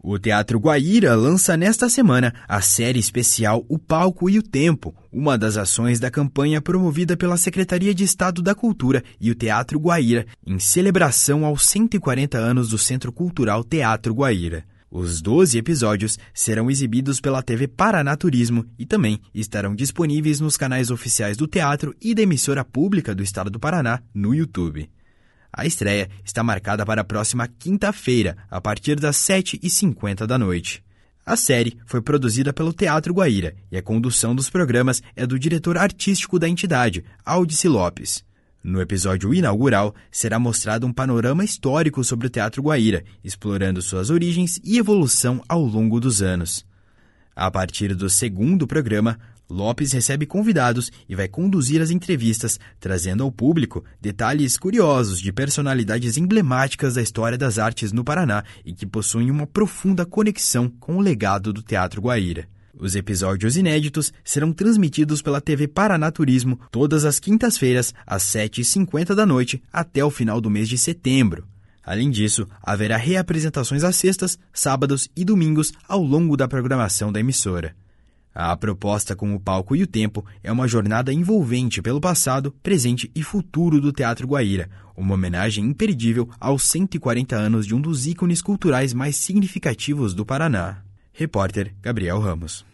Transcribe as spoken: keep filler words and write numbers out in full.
O Teatro Guaíra lança nesta semana a série especial O Palco e o Tempo, uma das ações da campanha promovida pela Secretaria de Estado da Cultura e o Teatro Guaíra, em celebração aos cento e quarenta anos do Centro Cultural Teatro Guaíra. Os doze episódios serão exibidos pela T V Paraná Turismo e também estarão disponíveis nos canais oficiais do teatro e da emissora pública do Estado do Paraná no YouTube. A estreia está marcada para a próxima quinta-feira, a partir das sete e cinquenta da noite. A série foi produzida pelo Teatro Guaíra e a condução dos programas é do diretor artístico da entidade, Aldici Lopes. No episódio inaugural, será mostrado um panorama histórico sobre o Teatro Guaíra, explorando suas origens e evolução ao longo dos anos. A partir do segundo programa, Lopes recebe convidados e vai conduzir as entrevistas, trazendo ao público detalhes curiosos de personalidades emblemáticas da história das artes no Paraná e que possuem uma profunda conexão com o legado do Teatro Guaíra. Os episódios inéditos serão transmitidos pela T V Paraná Turismo todas as quintas-feiras, às sete e cinquenta da noite, até o final do mês de setembro. Além disso, haverá reapresentações às sextas, sábados e domingos ao longo da programação da emissora. A proposta com o Palco e o Tempo é uma jornada envolvente pelo passado, presente e futuro do Teatro Guaíra, uma homenagem imperdível aos cento e quarenta anos de um dos ícones culturais mais significativos do Paraná. Repórter Gabriel Ramos.